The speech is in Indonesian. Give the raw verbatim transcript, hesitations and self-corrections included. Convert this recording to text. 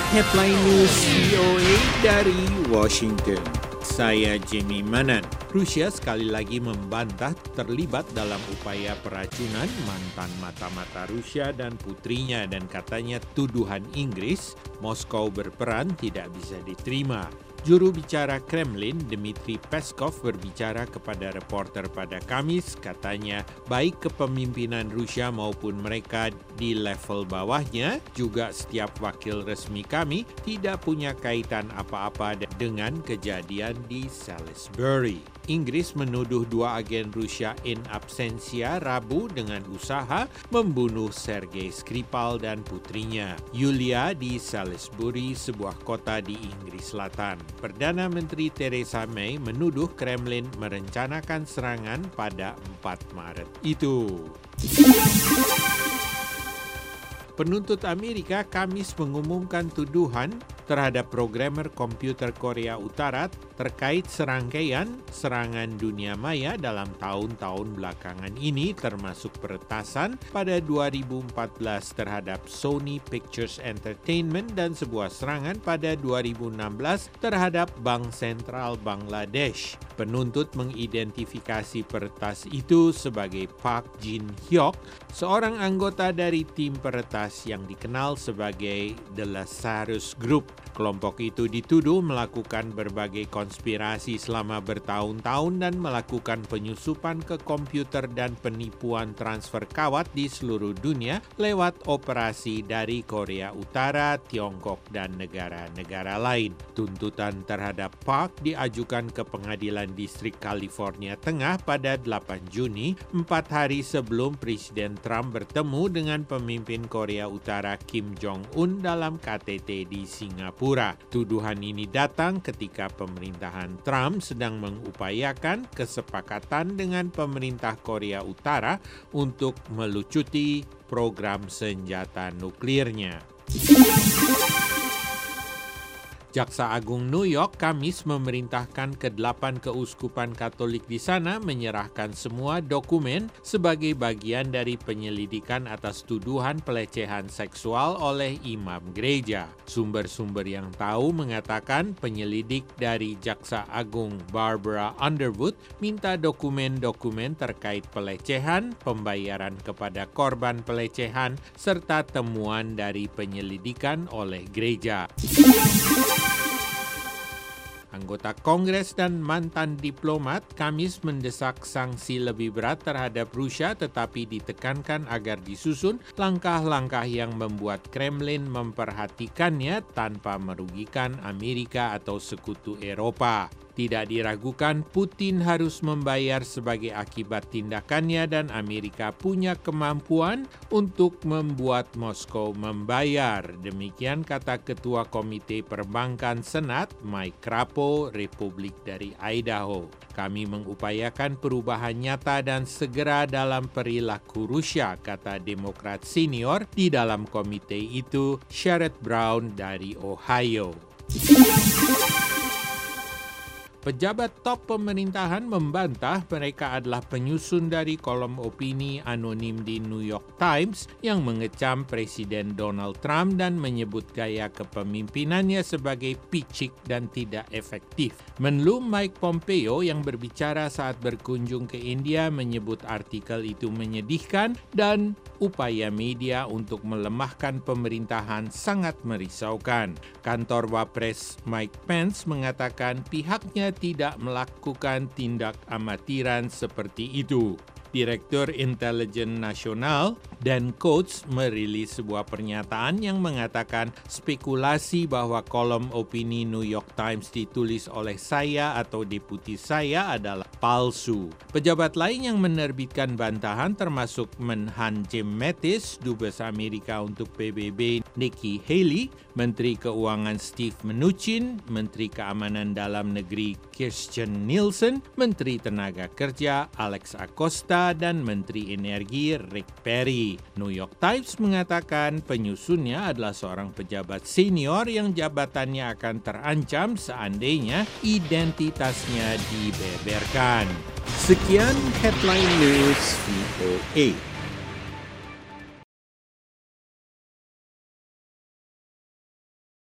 Headline News V O A dari Washington. Saya Jimmy Manan. Rusia sekali lagi membantah terlibat dalam upaya peracunan mantan mata-mata Rusia dan putrinya dan katanya tuduhan Inggris, Moskow berperan tidak bisa diterima. Juru bicara Kremlin, Dmitry Peskov, berbicara kepada reporter pada Kamis, katanya baik kepemimpinan Rusia maupun mereka di level bawahnya, juga setiap wakil resmi kami tidak punya kaitan apa-apa dengan kejadian di Salisbury. Inggris menuduh dua agen Rusia in absentia Rabu dengan usaha membunuh Sergei Skripal dan putrinya, Yulia, di Salisbury, sebuah kota di Inggris Selatan. Perdana Menteri Theresa May menuduh Kremlin merencanakan serangan pada empat Maret itu. Penuntut Amerika Kamis mengumumkan tuduhan terhadap programmer komputer Korea Utara terkait serangkaian serangan dunia maya dalam tahun-tahun belakangan ini, termasuk peretasan pada dua ribu empat belas terhadap Sony Pictures Entertainment dan sebuah serangan pada dua ribu enam belas terhadap Bank Sentral Bangladesh. Penuntut mengidentifikasi peretas itu sebagai Park Jin-hyuk, seorang anggota dari tim peretas yang dikenal sebagai The Lazarus Group. Kelompok itu dituduh melakukan berbagai konspirasi selama bertahun-tahun dan melakukan penyusupan ke komputer dan penipuan transfer kawat di seluruh dunia lewat operasi dari Korea Utara, Tiongkok, dan negara-negara lain. Tuntutan terhadap Park diajukan ke Pengadilan Distrik California Tengah pada delapan Juni, empat hari sebelum Presiden Trump bertemu dengan pemimpin Korea Utara Kim Jong-un dalam K T T di Singapura. Tuduhan ini datang ketika pemerintahan Trump sedang mengupayakan kesepakatan dengan pemerintah Korea Utara untuk melucuti program senjata nuklirnya. Jaksa Agung New York Kamis memerintahkan kedelapan keuskupan Katolik di sana menyerahkan semua dokumen sebagai bagian dari penyelidikan atas tuduhan pelecehan seksual oleh imam gereja. Sumber-sumber yang tahu mengatakan penyelidik dari Jaksa Agung Barbara Underwood minta dokumen-dokumen terkait pelecehan, pembayaran kepada korban pelecehan, serta temuan dari penyelidikan oleh gereja. Anggota Kongres dan mantan diplomat Kamis mendesak sanksi lebih berat terhadap Rusia, tetapi ditekankan agar disusun langkah-langkah yang membuat Kremlin memperhatikannya tanpa merugikan Amerika atau sekutu Eropa. Tidak diragukan Putin harus membayar sebagai akibat tindakannya dan Amerika punya kemampuan untuk membuat Moskow membayar. Demikian kata Ketua Komite Perbankan Senat Mike Crapo, Republik dari Idaho. Kami mengupayakan perubahan nyata dan segera dalam perilaku Rusia, kata Demokrat senior di dalam komite itu, Sherrod Brown dari Ohio. Pejabat top pemerintahan membantah mereka adalah penyusun dari kolom opini anonim di New York Times yang mengecam Presiden Donald Trump dan menyebut gaya kepemimpinannya sebagai picik dan tidak efektif. Menlu Mike Pompeo yang berbicara saat berkunjung ke India menyebut artikel itu menyedihkan dan upaya media untuk melemahkan pemerintahan sangat merisaukan. Kantor Wapres Mike Pence mengatakan pihaknya tidak melakukan tindak amatiran seperti itu. Direktur Intelijen Nasional Dan Coats merilis sebuah pernyataan yang mengatakan spekulasi bahwa kolom opini New York Times ditulis oleh saya atau deputi saya adalah palsu. Pejabat lain yang menerbitkan bantahan termasuk Menhan Jim Mattis, Dubes Amerika untuk P B B Nikki Haley, Menteri Keuangan Steve Mnuchin, Menteri Keamanan Dalam Negeri Kirstjen Nielsen, Menteri Tenaga Kerja Alex Acosta, dan Menteri Energi Rick Perry. New York Times mengatakan penyusunnya adalah seorang pejabat senior yang jabatannya akan terancam seandainya identitasnya dibeberkan. Sekian Headline News V O A.